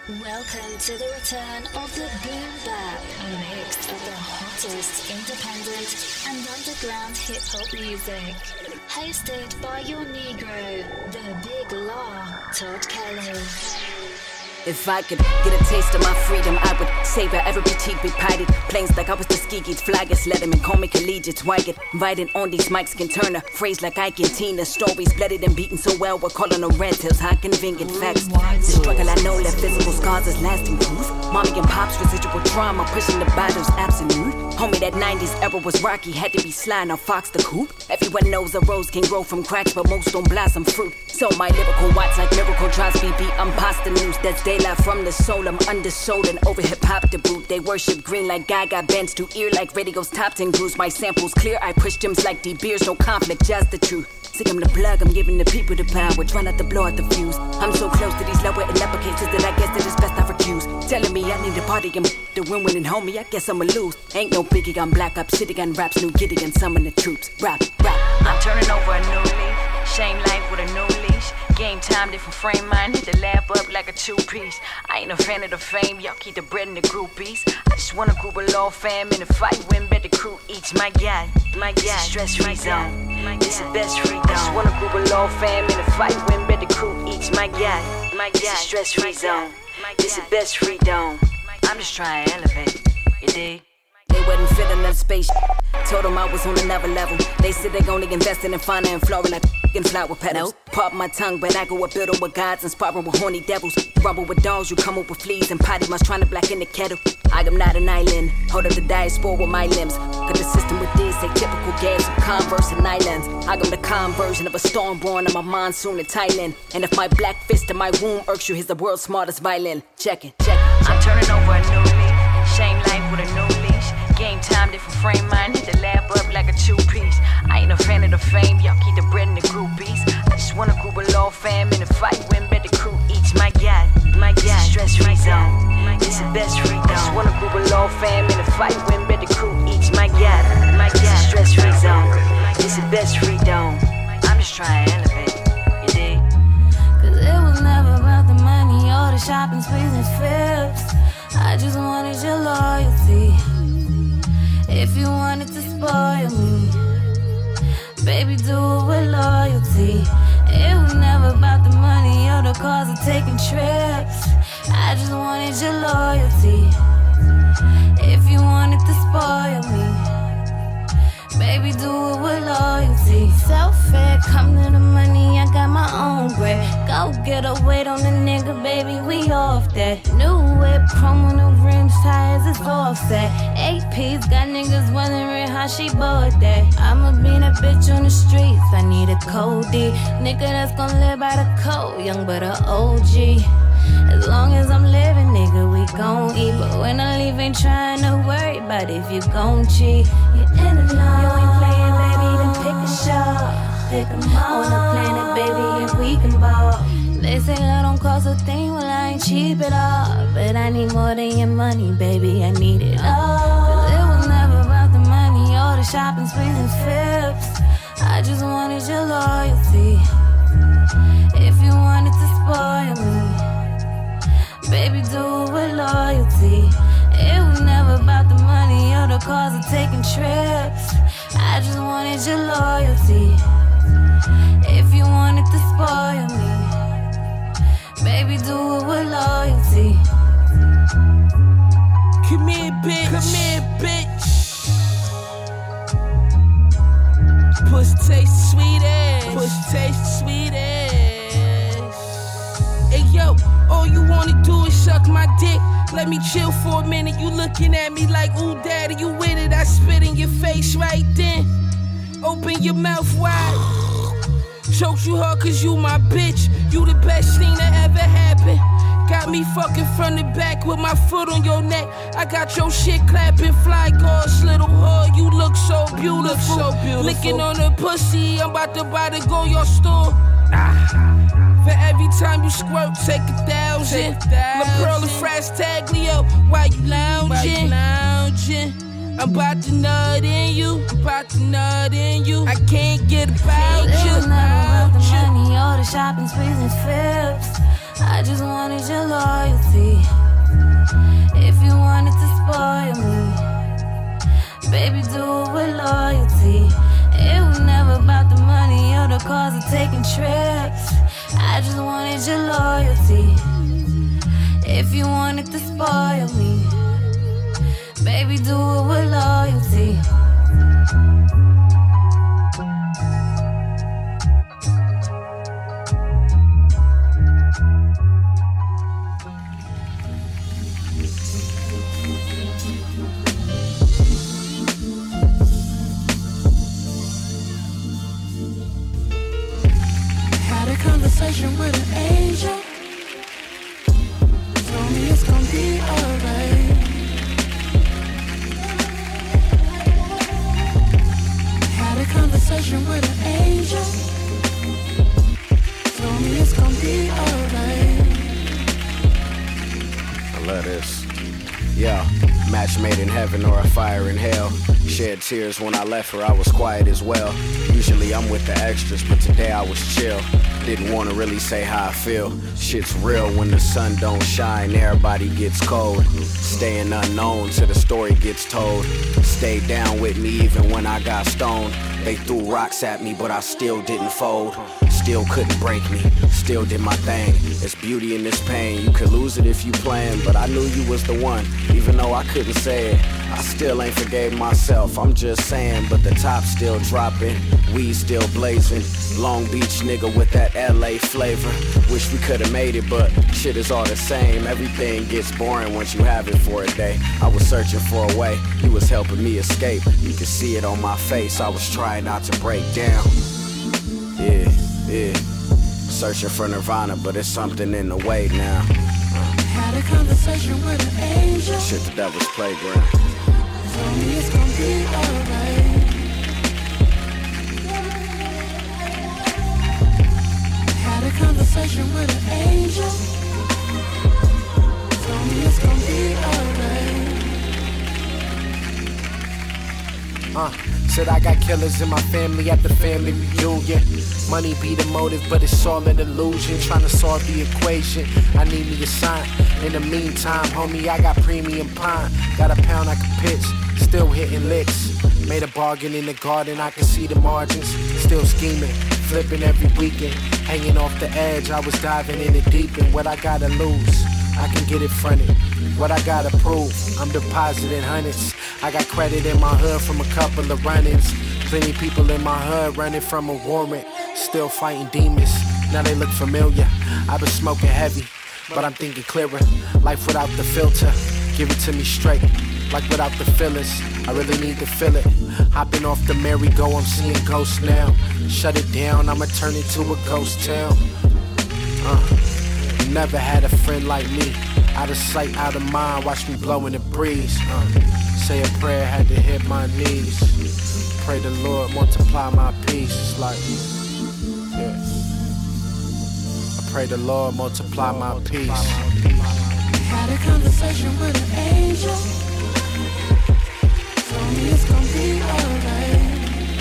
Welcome to the return of the Boom Bap, mixed of the hottest independent and underground hip-hop music. Hosted by your Negro, the Big Law, Todd Kelly. If I could get a taste of my freedom, I would savor every petite bit pited. Planes like I was the ski-geeks, flaggers, letterman, call me collegiates. Why get invited on these mics can turn a phrase like Ike and Tina. Stories blooded and beaten so well, we're calling them red tails, high convenient facts. The struggle I know left physical scars as lasting proof. Mommy and pop's residual trauma, pushing the battles absolute. Homie, that 90s era was rocky, had to be sly, now Fox the Coupe. Everyone knows a rose can grow from cracks, but most don't blossom fruit. So my lyrical watch like miracle tries to be I'm pasta news, that's daylight from the soul. I'm undersold and over hip-hop to boot. They worship green like Gaga, bends to ear like radio's top 10 grooves. My samples clear, I push gems like D beers, no conflict, just the truth. Sick, I'm the plug, I'm giving the people the power, try not to blow out the fuse. I'm so close to these lower and upper cases that I guess that it's best I refuse. Telling me I need to party and the win winning homie, I guess I'ma lose. Ain't no biggie, I'm black up, sitting on raps, new giddy and summon the troops. Rap. I'm turning over a new leaf, shame life with a new leash. Game time, different frame mind, hit the lab up like a two-piece. I ain't a fan of the fame, y'all keep the bread in the groupies. I just want a group of law fam in a fight, win, bet the crew each. My God, stress-free zone, this is best free zone. I just want a group of law fam in a fight, win, bet the crew each. My God, stress-free zone, this is best free zone. I'm just trying to elevate, you dig? They wasn't fit enough space. Told them I was on another level. They said they only invested in fauna and flora like f***ing flower petals. Pop my tongue, but I go up building with gods and sparring with horny devils. Rumble with dogs, you come up with fleas and potty must trying to blacken the kettle. I am not an island. Hold up the diaspora with my limbs. Got the system with this, a typical gas of Converse and islands. I am the conversion of a storm born on my monsoon in Thailand. And if my black fist in my womb irks you, here's the world's smartest violin. Check it. I'm turning over a new leaf, shame life with a new leash. Game time, different frame mind, hit the lab up like a two-piece. I ain't a fan of the fame, y'all keep the bread in the groupies. I just want a group of law fam in a fight, win, bet the crew each. My God, stress-free zone, this is best free zone. I just want a group of law fam in a fight, win, bet the crew each. My God, stress-free zone, this is best free zone. I'm just trying to elevate, you dig? Cause it was never about the money or the shopping sprees and fibs. I just wanted your loyalty. If you wanted to spoil me, baby, do it with loyalty. It was never about the money or the cars of taking trips. I just wanted your loyalty. If you wanted to spoil me, baby, do it with loyalty. Self-fed, come to the money, I got my own bread. Go get a weight on the nigga, baby, we off that. New whip, chrome on the rims, tires, it's offset. AP's got niggas wondering how she bought that. I'ma be that bitch on the streets, I need a code D. Nigga that's gon' live by the code, young but a OG. As long as I'm living, nigga, we gon' eat. But when I leave, ain't trying to worry about if you gon' cheat. You in the know, you ain't playing, baby, then pick a shot. Pick 'em all. On the planet, baby, if we can ball. They say love don't cost a thing, well I ain't cheap at all. But I need more than your money, baby, I need it all. Cause it was never about the money or the shopping sprees and fibs. I just wanted your loyalty. If you wanted to spoil me, baby, do it with loyalty. It was never about the money or the cars of taking trips. I just wanted your loyalty. If you wanted to spoil me, baby, do it with loyalty. Come here, bitch. Puss taste sweet ass. Hey yo, all you wanna do is suck my dick. Let me chill for a minute. You looking at me like, ooh, daddy, you with it. I spit in your face right then. Open your mouth wide. Choked you hard cause you my bitch. You the best thing that ever happened. Got me fucking from the back with my foot on your neck. I got your shit clapping, fly guards, little hood. You look so beautiful. Licking on the pussy, I'm about to buy the go your store. For every time you squirt, take 1,000. La Pearl and Frastaglio, why you lounging? I'm about to nut in you. I can't get about you. It was never about the money or the shopping sprees and fibs. I just wanted your loyalty. If you wanted to spoil me, baby, do it with loyalty. It was never about the money or the cars or taking trips. I just wanted your loyalty. If you wanted to spoil me, baby, do it with loyalty. Had a conversation with an angel. Told me it's gonna be alright. Had a conversation with an angel. Told me it's gonna be alright. I love this. Yeah, match made in heaven or a fire in hell. Shed tears when I left her, I was quiet as well. Usually I'm with the extras, but today I was chill. Didn't want to really say how I feel. Shit's real when the sun don't shine, everybody gets cold. Staying unknown till the story gets told. Stayed down with me even when I got stoned. They threw rocks at me, but I still didn't fold. Still couldn't break me, still did my thing. There's beauty in this pain, you could lose it if you plan. But I knew you was the one, even though I couldn't say it. I still ain't forgave myself, I'm just saying. But the top still dropping, weed still blazing. Long Beach nigga with that LA flavor. Wish we could've made it, but shit is all the same. Everything gets boring once you have it for a day. I was searching for a way, you was helping me escape. You could see it on my face, I was trying not to break down. Yeah. Searching for nirvana, but it's something in the way now. Had a conversation with an angel. Shit, the devil's playground. Told me it's gonna be alright. Had a conversation with an angel. Told me it's gonna be alright. Said I got killers in my family at the family reunion. Money be the motive, but it's all an illusion. Trying to solve the equation, I need me a sign. In the meantime, homie, I got premium pine. Got a pound I can pitch, still hitting licks. Made a bargain in the garden, I can see the margins. Still scheming, flipping every weekend. Hanging off the edge, I was diving in the deep end. What I gotta lose, I can get it fronted. What I gotta prove, I'm depositing hundreds. I got credit in my hood from a couple of run-ins. Plenty people in my hood running from a warrant. Still fighting demons, now they look familiar. I've been smoking heavy, but I'm thinking clearer. Life without the filter, give it to me straight. Like without the fillers, I really need to feel it. Hopping off the merry-go, I'm seeing ghosts now. Shut it down, I'ma turn it to a ghost town. Never had a friend like me. Out of sight, out of mind, watch me blow in the breeze. Say a prayer, had to hit my knees. Pray the Lord multiply my peace. It's like, yeah. I pray the Lord multiply my peace. Had a conversation with an angel. Told me it's gonna be alright.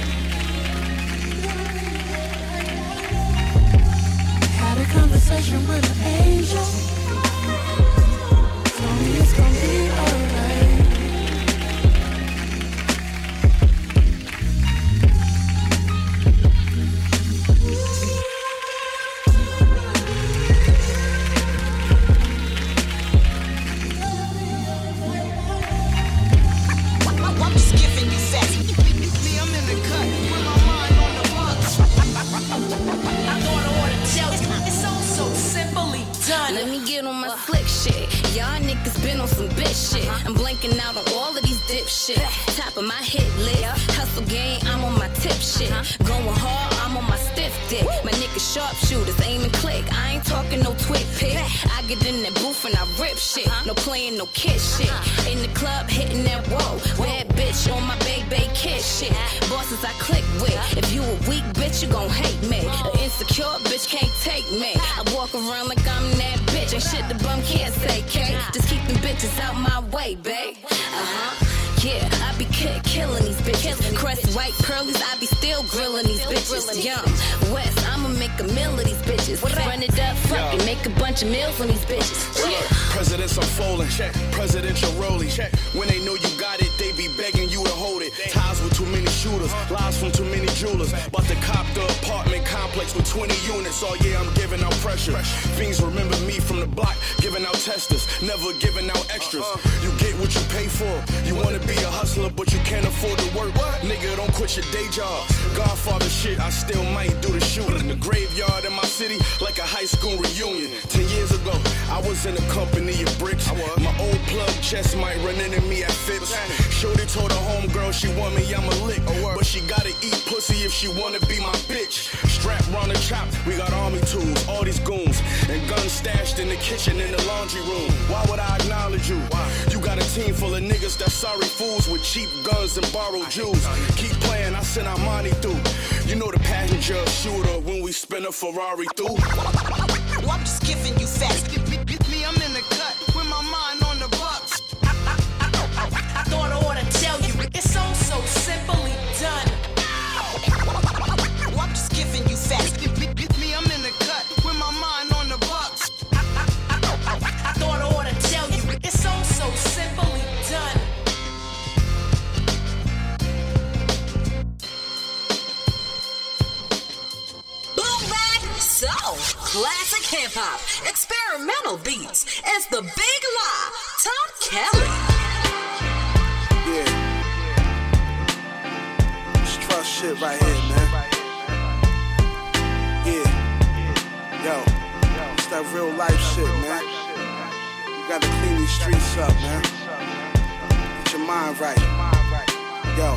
Had a conversation with an angel. Told me it's gonna be alright. I'm just giving you sex. Me, I'm in the cut with my mind on the bucks. I thought I ought to tell you, it's all so simply done. Let me get on my slick shit. Y'all niggas been on some bitch shit. I'm blanking out on all of these dip shit. Top of my hit list. Hustle game, I'm on my tip shit. Going hard, I'm on my stiff dick. My niggas sharpshooters, aim and click. I ain't talking no twit pick. I get in that booth and I rip shit. No playing, no kid shit. In the club, hitting that whoa. Bad bitch on my baby kid shit. Bosses I click with. If you a weak bitch, you gon' hate me. An insecure bitch can't take me. I walk around like I'm that bitch. Ain't shit the bum can't say, K. Just keep them bitches out my way, babe. Yeah, I be killing these bitches. Crest white pearlies, I be still grilling these bitches. Young West, I'ma make a meal of these bitches. Run it up, fuck it, make a bunch of meals on these bitches. Yeah. Presidents unfolding, presidential rolling. When they know you got it, they be begging you to hold it. Ties with too many shooters, lies from too many jewelers. About to cop the apartment complex with 20 units. Oh yeah, I'm giving out pressure. Fiends remember me from the block, giving out testers, never giving out extras. You get what you pay for. You wanna be a hustler, but you can't afford to work. Nigga, don't quit your day job. Godfather shit, I still might do the shooting. The graveyard in my city, like a high school reunion. 10 years ago, I was in a company of bricks. My old plug chest might run into me at Phipps. Shorty told her homegirl she want me, I'm a lick. But she gotta eat pussy if she wanna be my bitch. Strap round the chop, we got army tools, all these goons, and guns stashed in the kitchen in the laundry room. Why would I acknowledge you? You got a team full of niggas that's sorry fools with cheap guns and borrowed Jews. Keep playing, I send Armani through. You know the passenger shooter when we spin a Ferrari through. I'm just giving you facts. Me, I'm in the cut with my mind on the bucks. I thought I ought to tell you, it's all so simply done. I'm just giving you facts. Me, I'm in the cut with my mind on the bucks. I thought I ought to tell you, it's all so simply done. Boom bap, soul, classic hip hop, experimental beats. It's the Big Lie, Tom Kelly. Yeah. It's trust shit right here, man. Yeah. Yo, it's that real life shit, man. You gotta clean these streets up, man. Get your mind right. Yo,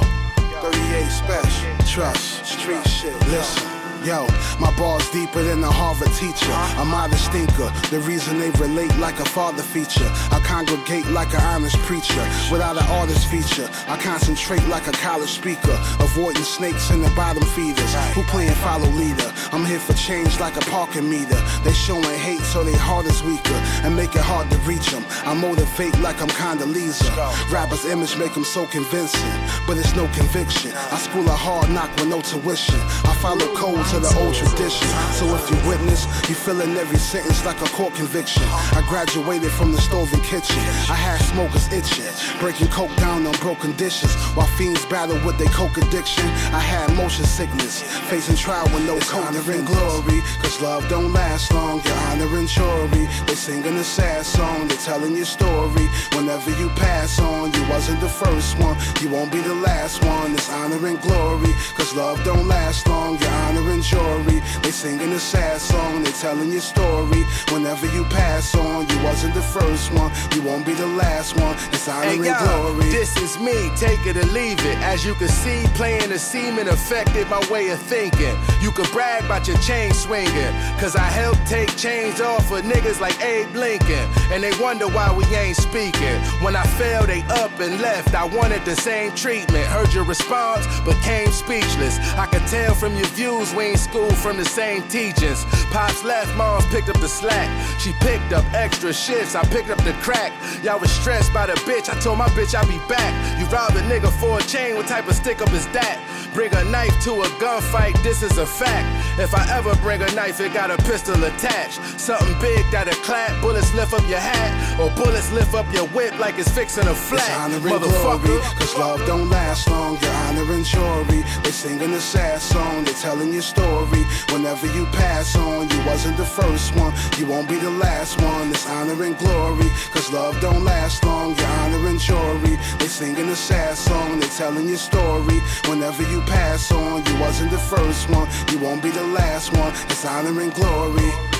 38 special. Trust, street shit, listen. Yo, my bars deeper than a Harvard teacher. I'm out of stinker, the reason they relate like a father feature. I congregate like an honest preacher, without an artist feature. I concentrate like a college speaker, avoiding snakes and the bottom feeders. Who playing follow leader? I'm here for change like a parking meter. They showing hate so they heart is weaker, and make it hard to reach them. I motivate like I'm Condoleezza. Rappers' image make them so convincing, but it's no conviction. I school a hard knock with no tuition. I follow codes to the old tradition. So if you witness, you feeling every sentence like a court conviction. I graduated from the stove and kitchen. I had smokers itching, breaking coke down on broken dishes, while fiends battle with their coke addiction. I had motion sickness, facing trial with no coke. Honor and glory, cause love don't last long. Your honor and jury, they singing a sad song, they telling your story. Whenever you pass on, you wasn't the first one, you won't be the last one. It's honor and glory, cause love don't last long. Your honor and jury, they singing a sad song, they telling your story. Whenever you pass on, you wasn't the first one, you won't be the last one. It's honor and glory. This is me, take it or leave it. As you can see, playing the semen affected my way of thinking. You can brag about your chain swinging, cause I helped take chains off of niggas like Abe Lincoln, and they wonder why we ain't speaking. When I fell, they up and left. I wanted the same treatment. Heard your response, but came speechless. I could tell from your views we ain't school from the same teachings. Pops left, mom's picked up the slack. She picked up extra shifts, I picked up the crack. Y'all was stressed by the bitch, I told my bitch I'll be back. You robbed a nigga for a chain, what type of stick up is that? Bring a knife to a gunfight, this is a fact. If I ever bring a knife, it got a pistol attached. Something big that'll clap, bullets lift up your hat, or bullets lift up your whip like it's fixing a flat. It's honor and glory, cause love don't last long. Your honor and jury, they singing a sad song, they telling your story. Whenever you pass on, you wasn't the first one, you won't be the last one. It's honor and glory, cause love don't last long. Your honor and jury, they singing a sad song, they telling your story. Whenever you pass on, you wasn't the first one, you won't be the last one. It's honor and glory.